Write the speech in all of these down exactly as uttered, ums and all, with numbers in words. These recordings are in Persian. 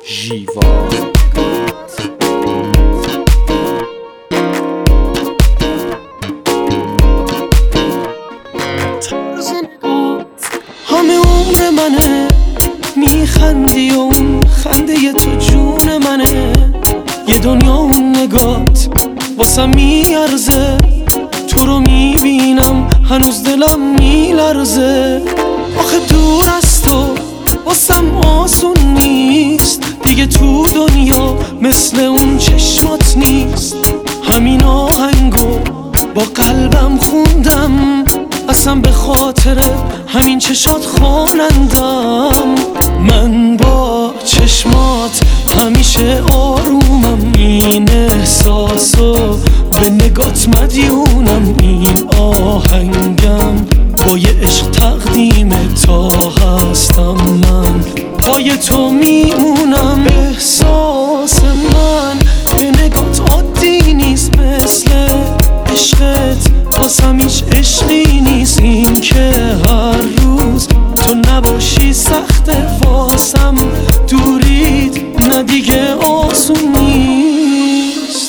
ژیوا همه عمر منه میخندی و اون خنده تو جون منه، یه دنیا اون نگات واسم میارزه، تو رو میبینم هنوز دلم میلرزه. آخه دور از تو واسم آسون نیست دیگه، تو دنیا مثل اون چشمات نیست. همین آهنگو با قلبم خوندم، اصلا به خاطر همین چشات خوانندم. من با چشمات همیشه آرومم، این احساسو به نگات مدیونم. این آهنگم با یه عشق تقدیم تا هستم من پای تو میمونم. احساس من به نگات عادی نیست، مثل عشقت واسم هیچ عشقی نیست. این که هر روز تو نباشی سخته واسم، دورید نه دیگه آسون نیست.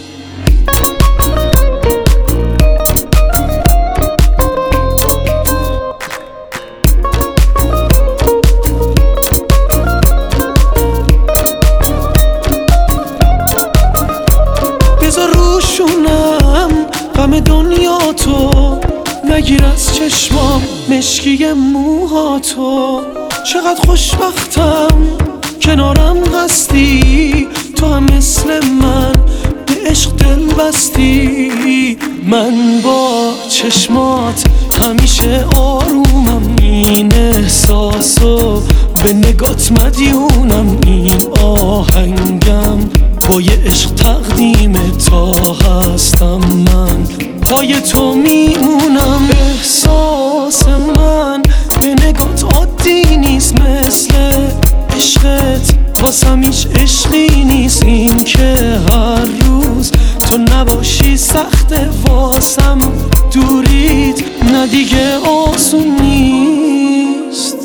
بذار روشونم غم دنیا تو، نگیر از چشمام مشکی موهاتو. چقدر خوشبختم کنارم هستی، تو هم مثل من به عشق دل بستی. من با چشمات همیشه آرومم، این احساسو به نگات مدیونم. این آهنگم با یه عشق تقدیم تا هستم من پای تو میمونم. احساس من به نگات عادی نیست، مثل عشقت واسم هیچ عشقی نیست. این که هر روز تو نباشی سخته واسم، دورید نه دیگه آسون نیست.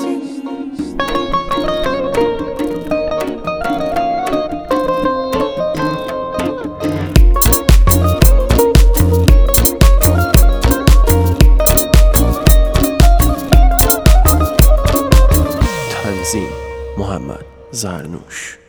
تنظیم محمد زرنوش.